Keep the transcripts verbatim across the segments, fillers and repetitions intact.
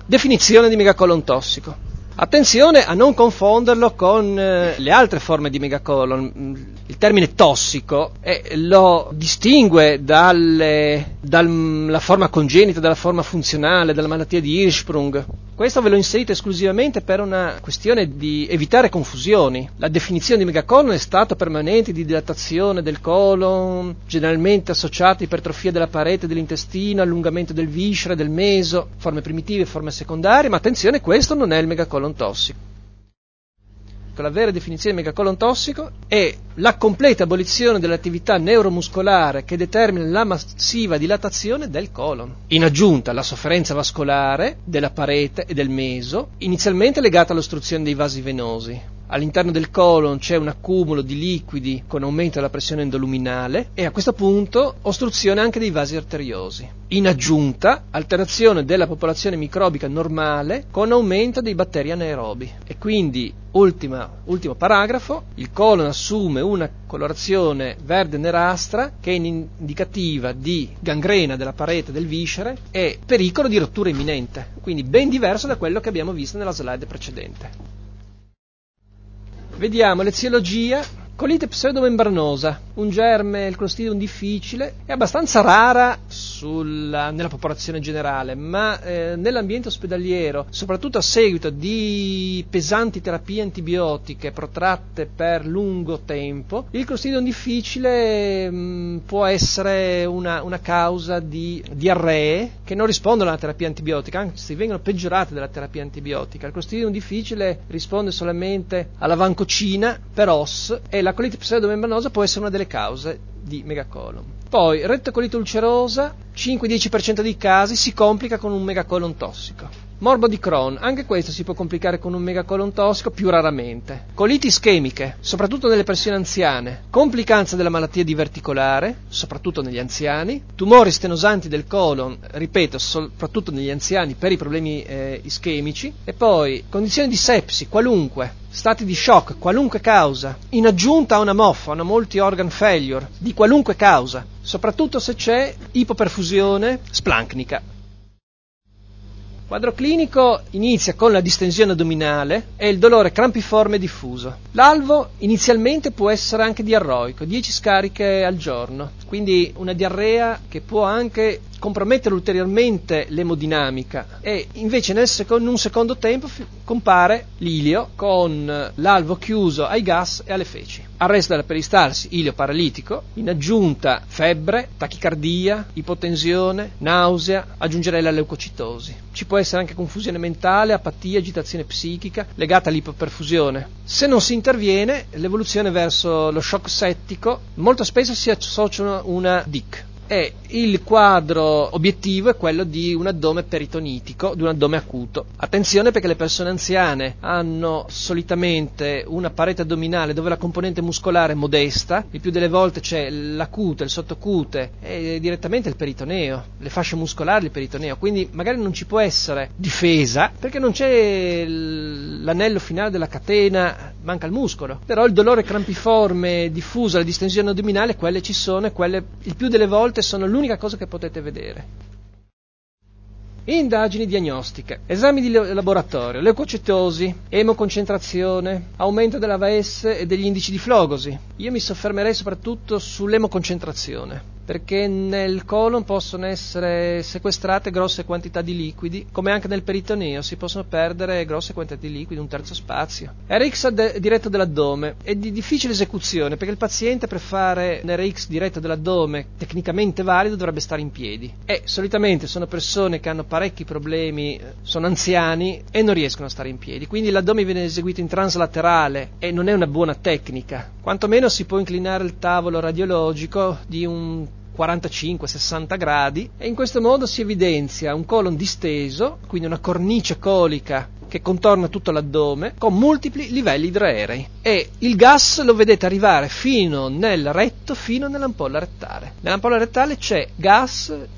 Definizione di megacolon tossico. Attenzione a non confonderlo con eh, le altre forme di megacolon. Il termine tossico eh, lo distingue dalle, dalla forma congenita, dalla forma funzionale, dalla malattia di Hirschsprung. Questo ve l'ho inserito esclusivamente per una questione di evitare confusioni. La definizione di megacolon è stato permanente di dilatazione del colon, generalmente associata a ipertrofia della parete dell'intestino, allungamento del viscere, del meso, forme primitive e forme secondarie, ma attenzione, questo non è il megacolon tossico. La vera definizione di megacolon tossico è la completa abolizione dell'attività neuromuscolare che determina la massiva dilatazione del colon. In aggiunta alla sofferenza vascolare della parete e del meso, inizialmente legata all'ostruzione dei vasi venosi. All'interno del colon c'è un accumulo di liquidi con aumento della pressione endoluminale e a questo punto ostruzione anche dei vasi arteriosi. In aggiunta, alterazione della popolazione microbica normale con aumento dei batteri anaerobi. E quindi, ultima, ultimo paragrafo, il colon assume una colorazione verde nerastra che è indicativa di gangrena della parete del viscere e pericolo di rottura imminente, quindi ben diverso da quello che abbiamo visto nella slide precedente. Vediamo l'eziologia. Colite pseudomembranosa, un germe, il Clostridium difficile, è abbastanza rara sulla, nella popolazione generale, ma eh, nell'ambiente ospedaliero, soprattutto a seguito di pesanti terapie antibiotiche protratte per lungo tempo, il Clostridium difficile mh, può essere una, una causa di diarree che non rispondono alla terapia antibiotica, anzi vengono peggiorate dalla terapia antibiotica. Il Clostridium difficile risponde solamente alla vancomicina per O S e la colite pseudomembranosa può essere una delle cause di megacolon. Poi, rettocolite ulcerosa, cinque-dieci per cento dei casi si complica con un megacolon tossico. Morbo di Crohn, anche questo si può complicare con un megacolon tossico più raramente. Coliti ischemiche, soprattutto nelle persone anziane. Complicanza della malattia diverticolare, soprattutto negli anziani. Tumori stenosanti del colon, ripeto, soprattutto negli anziani per i problemi eh, ischemici. E poi condizioni di sepsi, qualunque. Stati di shock, qualunque causa. In aggiunta a una M O F, una multi-organ failure, di qualunque causa. Soprattutto se c'è ipoperfusione splancnica. Quadro clinico inizia con la distensione addominale e il dolore crampiforme diffuso. L'alvo inizialmente può essere anche diarroico, dieci scariche al giorno, quindi una diarrea che può anche compromettere ulteriormente l'emodinamica e invece nel seco- in un secondo tempo f- compare l'ilio con l'alvo chiuso ai gas e alle feci. Arresto della peristalsi, ilio paralitico, in aggiunta febbre, tachicardia, ipotensione, nausea, aggiungerei la leucocitosi. Ci può essere anche confusione mentale, apatia, agitazione psichica legata all'ipoperfusione. Se non si interviene, l'evoluzione verso lo shock settico molto spesso si associa una D I C. E il quadro obiettivo è quello di un addome peritonitico, di un addome acuto. Attenzione perché le persone anziane hanno solitamente una parete addominale dove la componente muscolare è modesta, il più delle volte c'è l'acute, il sottocute e direttamente il peritoneo, le fasce muscolari del peritoneo, quindi magari non ci può essere difesa perché non c'è l'anello finale della catena, manca il muscolo, però il dolore crampiforme diffuso, la distensione addominale, quelle ci sono e quelle il più delle volte sono l'unica cosa che potete vedere. Indagini diagnostiche, esami di laboratorio, leucocitosi, emoconcentrazione, aumento dell'A V S e degli indici di flogosi. Io mi soffermerei soprattutto sull'emoconcentrazione, perché nel colon possono essere sequestrate grosse quantità di liquidi, come anche nel peritoneo si possono perdere grosse quantità di liquidi, un terzo spazio. R X de- diretto dell'addome è di difficile esecuzione, perché il paziente per fare un R X diretto dell'addome tecnicamente valido dovrebbe stare in piedi e solitamente sono persone che hanno parecchi problemi, sono anziani e non riescono a stare in piedi, quindi l'addome viene eseguito in translaterale e non è una buona tecnica, quantomeno si può inclinare il tavolo radiologico di un quarantacinque sessanta gradi e in questo modo si evidenzia un colon disteso, quindi una cornice colica che contorna tutto l'addome con multipli livelli idroaerei e il gas lo vedete arrivare fino nel retto, fino nell'ampolla rettale. Nell'ampolla rettale c'è gas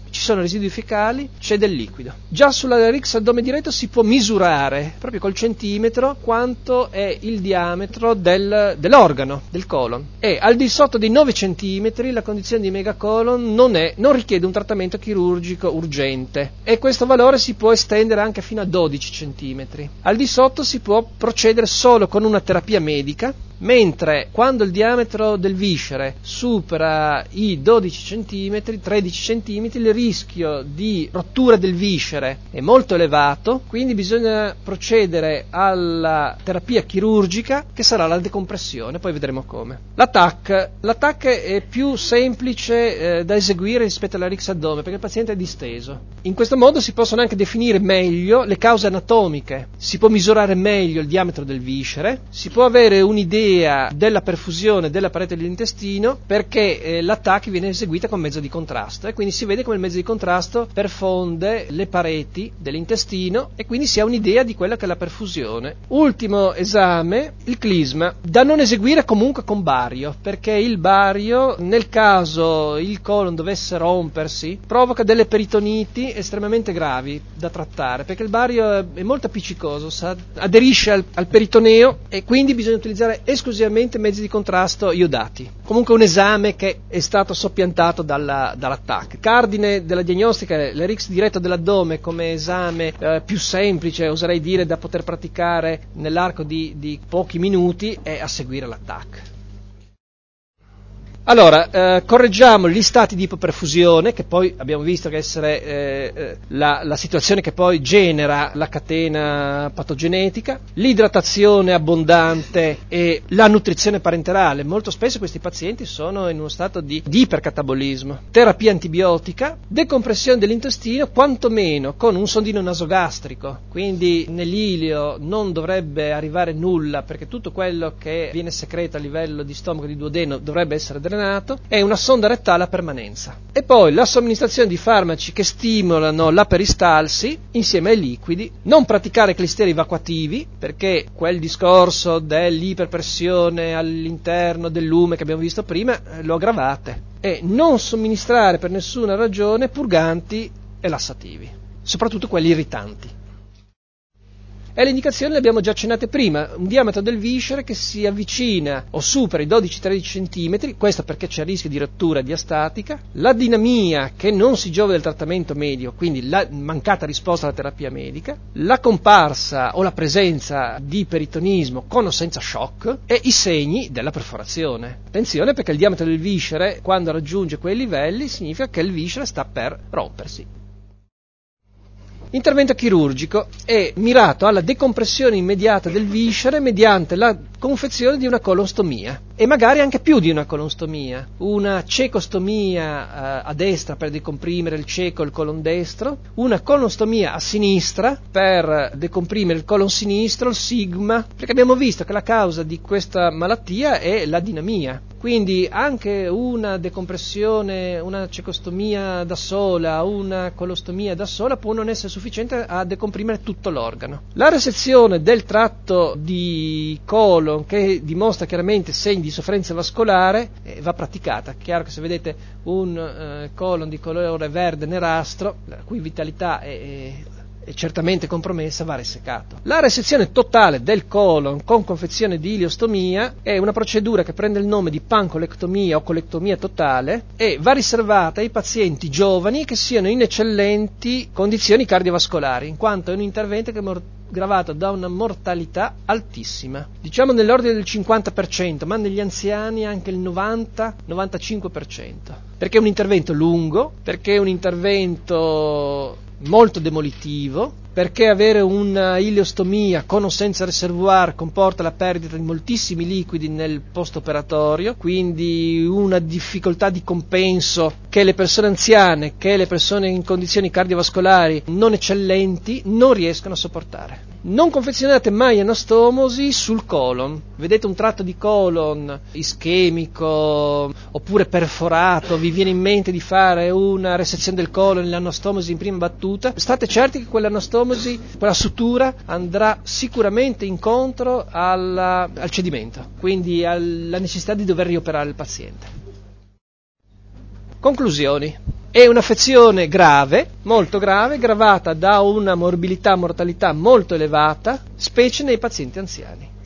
ci sono residui fecali, c'è del liquido. Già sulla R I X addome diretto si può misurare proprio col centimetro quanto è il diametro del, dell'organo, del colon, e al di sotto dei nove centimetri la condizione di megacolon non, è, non richiede un trattamento chirurgico urgente, e questo valore si può estendere anche fino a dodici centimetri. Al di sotto si può procedere solo con una terapia medica, mentre quando il diametro del viscere supera i dodici centimetri, tredici centimetri, il rischio di rottura del viscere è molto elevato, quindi bisogna procedere alla terapia chirurgica, che sarà la decompressione, poi vedremo come. La T A C, la T A C è più semplice eh, da eseguire rispetto alla R I X addome, perché il paziente è disteso. In questo modo si possono anche definire meglio le cause anatomiche, si può misurare meglio il diametro del viscere, si può avere un'idea della perfusione della parete dell'intestino, perché eh, la T A C viene eseguita con mezzo di contrasto, e quindi si vede come il mezzo di contrasto perfonde le pareti dell'intestino, e quindi si ha un'idea di quella che è la perfusione. Ultimo esame, il clisma, da non eseguire comunque con bario, perché il bario, nel caso il colon dovesse rompersi, provoca delle peritoniti estremamente gravi da trattare, perché il bario è molto appiccicoso, sa, aderisce al, al peritoneo, e quindi bisogna utilizzare esclusivamente mezzi di contrasto iodati. Comunque un esame che è stato soppiantato dalla, dalla T A C. Cardine della diagnostica, l'R I X diretto dell'addome come esame eh, più semplice, oserei dire, da poter praticare nell'arco di, di pochi minuti, è a seguire la T A C. Allora, eh, correggiamo gli stati di ipoperfusione, che poi abbiamo visto che essere eh, la, la situazione che poi genera la catena patogenetica, l'idratazione abbondante e la nutrizione parenterale. Molto spesso questi pazienti sono in uno stato di, di ipercatabolismo. Terapia antibiotica, decompressione dell'intestino, quantomeno con un sondino nasogastrico, quindi nell'ilio non dovrebbe arrivare nulla, perché tutto quello che viene secreto a livello di stomaco e di duodeno dovrebbe essere drenato, e una sonda rettale a permanenza. E poi la somministrazione di farmaci che stimolano la peristalsi insieme ai liquidi, non praticare clisteri evacuativi, perché quel discorso dell'iperpressione all'interno del lume che abbiamo visto prima lo aggravate, e non somministrare per nessuna ragione purganti e lassativi, soprattutto quelli irritanti. E le indicazioni le abbiamo già accennate prima: un diametro del viscere che si avvicina o supera i dodici tredici centimetri, questo perché c'è il rischio di rottura diastatica, la dinamia che non si giova del trattamento medio, quindi la mancata risposta alla terapia medica, la comparsa o la presenza di peritonismo con o senza shock, e i segni della perforazione. Attenzione, perché il diametro del viscere, quando raggiunge quei livelli, significa che il viscere sta per rompersi. L'intervento chirurgico è mirato alla decompressione immediata del viscere mediante la confezione di una colonstomia, e magari anche più di una colonstomia, una cecostomia eh, a destra per decomprimere il ceco e il colon destro, una colonstomia a sinistra per decomprimere il colon sinistro, il sigma, perché abbiamo visto che la causa di questa malattia è la dinamia. Quindi anche una decompressione, una cecostomia da sola, una colostomia da sola può non essere sufficiente a decomprimere tutto l'organo. La resezione del tratto di colon, che dimostra chiaramente segni di sofferenza vascolare, eh, va praticata. Chiaro che se vedete un eh, colon di colore verde nerastro, la cui vitalità è, è è certamente compromessa, va resecato. La resezione totale del colon con confezione di iliostomia è una procedura che prende il nome di pancolectomia o colectomia totale, e va riservata ai pazienti giovani che siano in eccellenti condizioni cardiovascolari, in quanto è un intervento che è mor- gravato da una mortalità altissima, diciamo nell'ordine del cinquanta per cento, ma negli anziani anche il novanta novantacinque per cento, perché è un intervento lungo, perché è un intervento molto demolitivo, perché avere una ileostomia con o senza reservoir comporta la perdita di moltissimi liquidi nel post-operatorio, quindi una difficoltà di compenso che le persone anziane, che le persone in condizioni cardiovascolari non eccellenti non riescono a sopportare. Non confezionate mai anastomosi sul colon. Vedete un tratto di colon ischemico oppure perforato, vi viene in mente di fare una resezione del colon e l'anastomosi in prima battuta, state certi che quell'anastomosi, quella sutura andrà sicuramente incontro alla, al cedimento, quindi alla necessità di dover rioperare il paziente. Conclusioni. È un'affezione grave, molto grave, gravata da una morbilità, mortalità molto elevata, specie nei pazienti anziani.